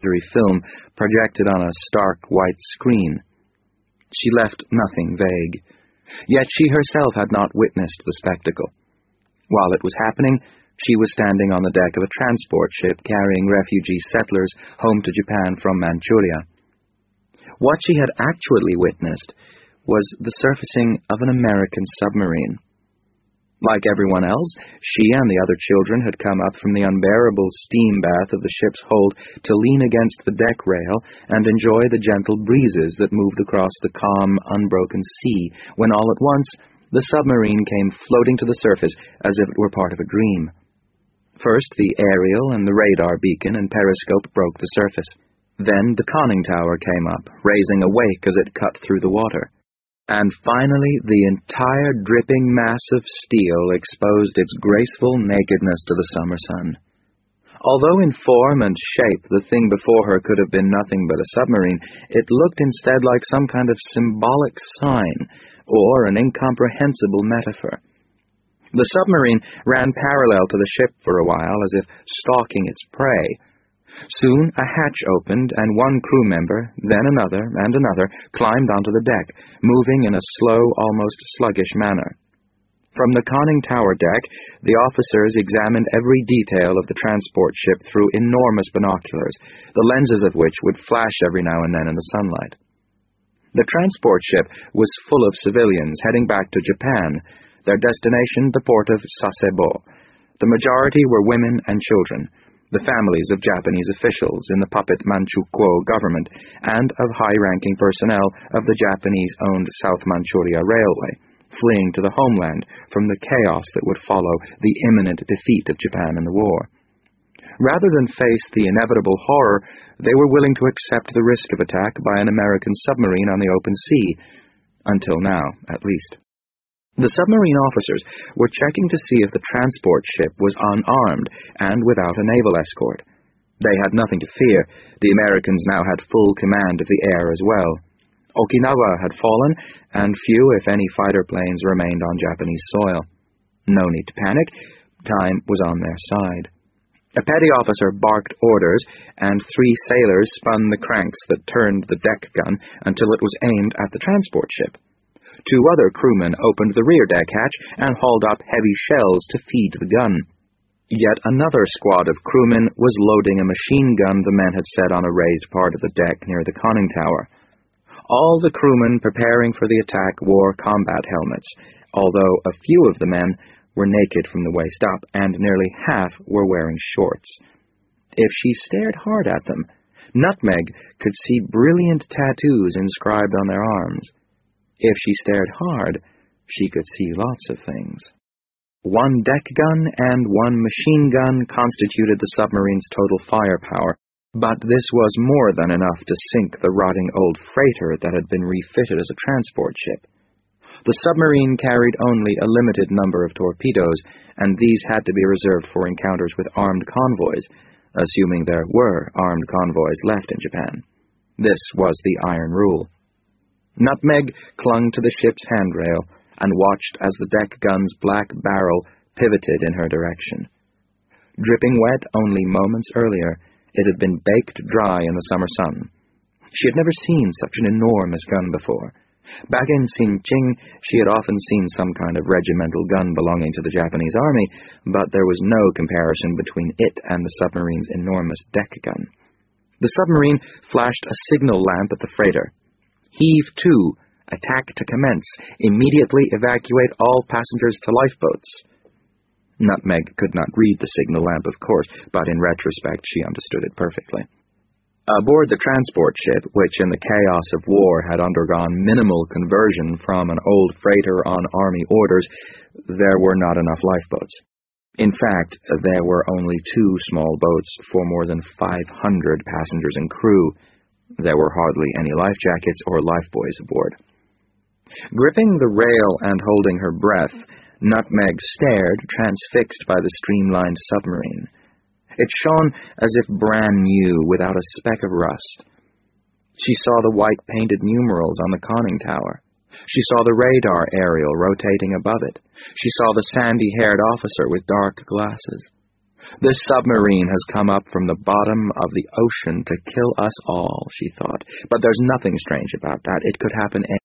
factory film projected on a stark white screen. She left nothing vague. Yet she herself had not witnessed the spectacle. While it was happening, she was standing on the deck of a transport ship carrying refugee settlers home to Japan from Manchuria. What she had actually witnessed was the surfacing of an American submarine. Like everyone else, she and the other children had come up from the unbearable steam bath of the ship's hold to lean against the deck rail and enjoy the gentle breezes that moved across the calm, unbroken sea, when all at once the submarine came floating to the surface as if it were part of a dream. First, the aerial and the radar beacon and periscope broke the surface. Then the conning tower came up, raising a wake as it cut through the water. And finally, the entire dripping mass of steel exposed its graceful nakedness to the summer sun. Although in form and shape the thing before her could have been nothing but a submarine, it looked instead like some kind of symbolic sign, or an incomprehensible metaphor. The submarine ran parallel to the ship for a while, as if stalking its prey. Soon a hatch opened, and one crew member, then another and another, climbed onto the deck, moving in a slow, almost sluggish manner. From the conning tower deck, the officers examined every detail of the transport ship through enormous binoculars, the lenses of which would flash every now and then in the sunlight. The transport ship was full of civilians heading back to Japan, their destination the port of Sasebo. The majority were women and children, the families of Japanese officials in the puppet Manchukuo government, and of high-ranking personnel of the Japanese-owned South Manchuria Railway, fleeing to the homeland from the chaos that would follow the imminent defeat of Japan in the war. Rather than face the inevitable horror, they were willing to accept the risk of attack by an American submarine on the open sea, until now, at least. The submarine officers were checking to see if the transport ship was unarmed and without a naval escort. They had nothing to fear. The Americans now had full command of the air as well. Okinawa had fallen, and few, if any, fighter planes remained on Japanese soil. No need to panic. Time was on their side. A petty officer barked orders, and 3 sailors spun the cranks that turned the deck gun until it was aimed at the transport ship. 2 other crewmen opened the rear deck hatch and hauled up heavy shells to feed the gun. Yet another squad of crewmen was loading a machine gun the men had set on a raised part of the deck near the conning tower. All the crewmen preparing for the attack wore combat helmets, although a few of the men were naked from the waist up, and nearly half were wearing shorts. If she stared hard at them, Nutmeg could see brilliant tattoos inscribed on their arms. If she stared hard, she could see lots of things. 1 deck gun and 1 machine gun constituted the submarine's total firepower, but this was more than enough to sink the rotting old freighter that had been refitted as a transport ship. The submarine carried only a limited number of torpedoes, and these had to be reserved for encounters with armed convoys, assuming there were armed convoys left in Japan. This was the iron rule. Nutmeg clung to the ship's handrail and watched as the deck gun's black barrel pivoted in her direction. Dripping wet only moments earlier, it had been baked dry in the summer sun. She had never seen such an enormous gun before. Back in Xinjiang, she had often seen some kind of regimental gun belonging to the Japanese army, but there was no comparison between it and the submarine's enormous deck gun. The submarine flashed a signal lamp at the freighter. Heave to, attack to commence, immediately evacuate all passengers to lifeboats. Nutmeg could not read the signal lamp, of course, but in retrospect she understood it perfectly. Aboard the transport ship, which in the chaos of war had undergone minimal conversion from an old freighter on Army orders, there were not enough lifeboats. In fact, there were only 2 small boats for more than 500 passengers and crew. There were hardly any life jackets or lifebuoys aboard. Gripping the rail and holding her breath, Nutmeg stared, transfixed by the streamlined submarine. It shone as if brand new, without a speck of rust. She saw the white painted numerals on the conning tower. She saw the radar aerial rotating above it. She saw the sandy-haired officer with dark glasses. This submarine has come up from the bottom of the ocean to kill us all, she thought. But there's nothing strange about that. It could happen